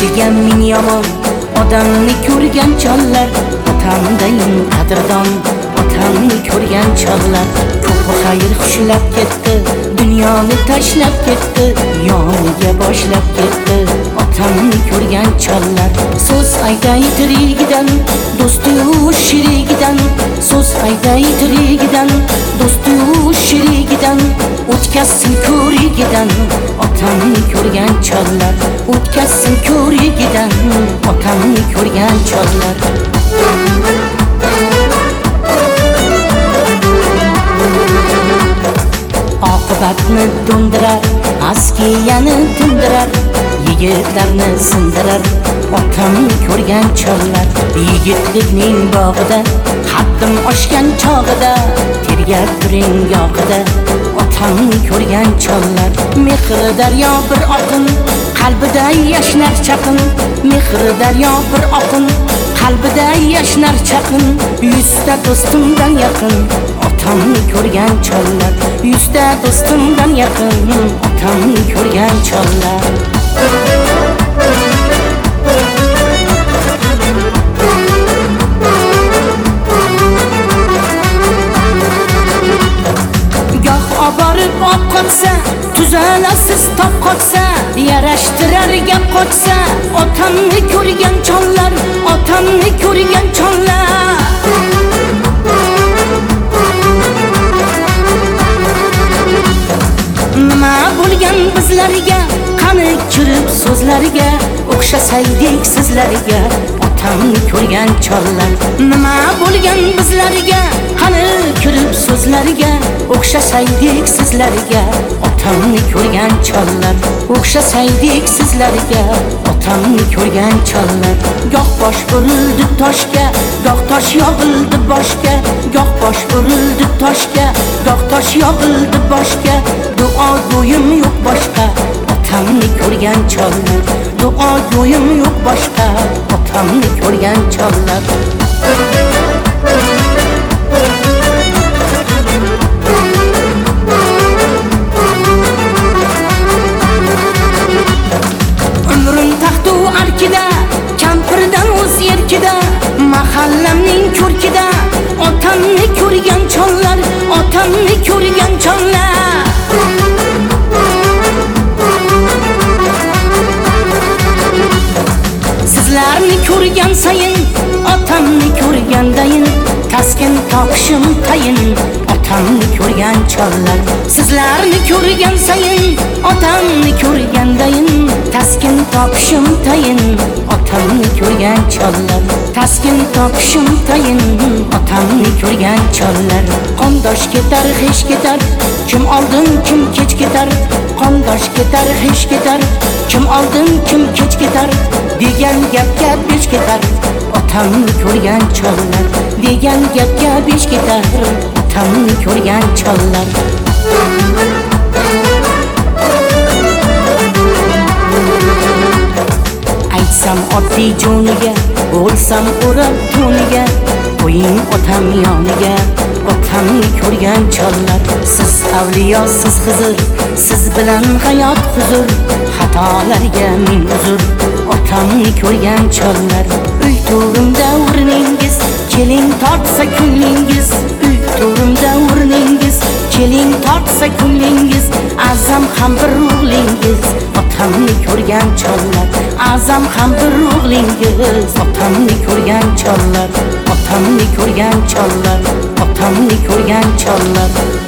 Yaxshiga ming yomon odamni ko'rgan chollar, otamdayin qadrdon otamni ko'rgan chollar. Ko'pi xayr xushlab ketdi, dunyoni tashlab ketdi, yoniga boshlab ketdi otamni ko'rgan chollar. So'z aytay tirigidan, do'sti-yu sherigidan, so'z aytay tirigidan, do'sti-yu sherigidan, o'tkazsin ko'rigidan otamni ko'rgan chollar, o'tkazsin ko'rigidan otamni ko'rgan chollar. Oqibatni to'ndirar, askiyani tindirar, yigitlarni sindirar otamni ko'rgan chollar. Yigitlikning bog'ida, haddim oshgan chog'ida, tergab turing yoqida otamni ko'rgan chollar. Mehri daryo bir oqin, qalbida yashnar chaqin, mehri daryo bir oqin, qalbida yashnar chaqin. 100 ta do'stimdan yaqin otamni ko'rgan chollar, 100 ta do'stimdan yaqin otamni ko'rgan chollar. Goh oborib ob qochsa, tuzalasiz top qochsa, yarashtirar gap qochsa otamni ko'rgan chollar, otamni ko'rgan chollar. Nima bo'lgan bizlarga, qani kirib so'zlariga, o'xshasaydik sizlarga otamni ko'rgan chollar. Nima bo'lgan bizlarga, qani kirib so'zlariga, o'xshasaydik sizlarga otamni ko'rgan chollar, o'xshasaydik sizlarga otamni ko'rgan chollar. Goh bosh urildi toshga, goh tosh yog'ildi boshga, goh bosh urildi toshga, goh tosh yog'ildi boshga. Duo go'yim yo'q boshqa otamni ko'rgan chollar, duo go'yim yo'q boshqa otamni ko'rgan chollar. Umrim taxtu arkida, kampirdan o'z yerkida, mahallamning ko'rkida otamni ko'rgan chollar, otamni ko'rgan chollar. Sizlarni ko'rgan sayin, otamni ko'rgandayin, taskin topishim tayin otamni ko'rgan chollar. Sizlarni ko'rgan sayin, otamni ko'rgandayin, taskin topishim tayin otamni ko'rgan chollar, taskin topishim tayin otamni ko'rgan chollar. Qondosh ketar, hech ketar, kim oldin kim kech ketar, qondosh ketar, hech ketar, kim oldin kim kech ketar degan gapga besh ketar otamni ko'rgan chollar, degan gapga besh ketar otamni ko'rgan chollar. Aytsam oddiy joniga, o'lsam o'rab to'niga, qo'ying otam yoniga otamni ko'rgan chollar. Siz avliyo, siz Xizr, siz bilan hayot huzur, xatolarga ming uzr otamni ko'rgan chollar. Uy to'rimda o'rningiz, keling tortsa ko'nglingiz, uy to'rimda o'rningiz, keling tortsa ko'nglingiz. Azam ham bir o'g'lingiz otamni ko'rgan chollar, azam ham bir o'g'lingiz otamni ko'rgan chollar, otamni ko'rgan chollar, otamni ko'rgan chollar.